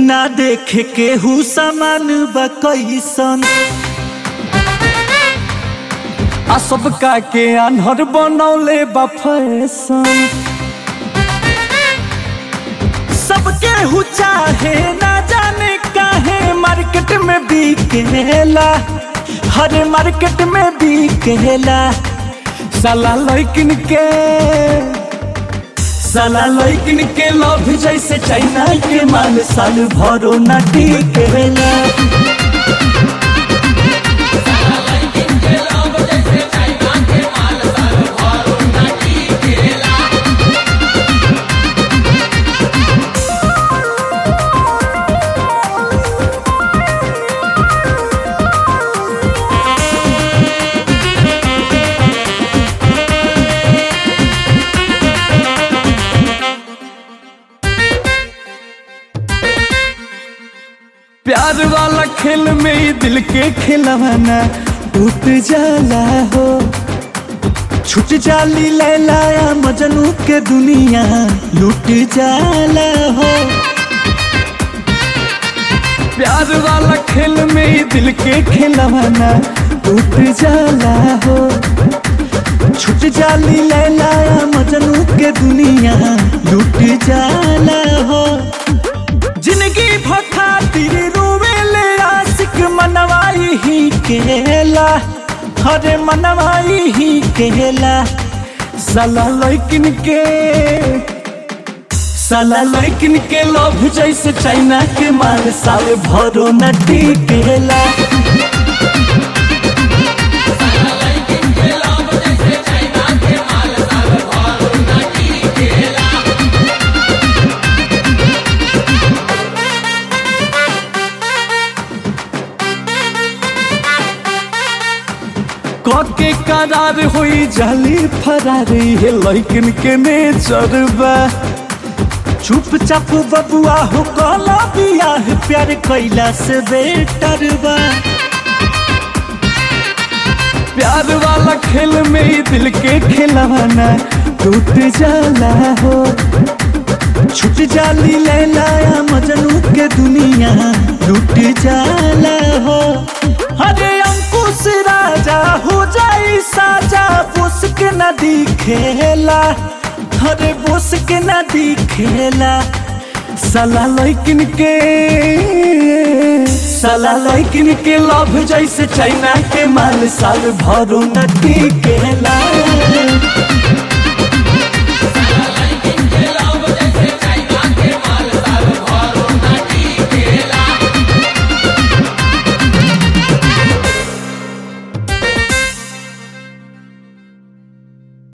ना देखे केहू समान बा कैसन आ सबका के आन्हर बनौले बा फैशन। सबके हु चाहे ना जाने काहे मार्केट में बिकेला, हर मार्केट में बिकेला। साला लइकिन के लव जैसे चाइना के माल साल भरो ना टिकेला। प्यार वाला खेल में ही दिल के खिलवाना टूट जाला हो, छूट जाली लैलाया मजनू के दुनिया लूट जाला हो। प्यार वाला खेल में ही दिल के खिलवाना टूट जाला हो, छूट जाली लैलाया मजनू के दुनिया लूट जाला हो। जिंदगी भखातिर रोवेले आशिक मनवाई ही केला, हरे मनवाई ही केला। साला लइकिन के लव जैसे चाइना के माल साल भरो न टिकेला। के करार हुई जाली फरारी है लइकिन के नेचरबा। चुपचाप बबुआ हो कला बियाह प्यार कैला से बेटर बा। प्यार वाला खेल में ही दिल के खिलवाना टूट जाला हो, छूट जाली लैलाया मजनू के दुनिया लूट जाला हो। हरे अंकुश राजा हो जाई साजा बोस के न दिखेला, हरे बोस के न दिखेला। साला लइकिन के लव जैसे चाइना के माल साल भरो न टिकेला।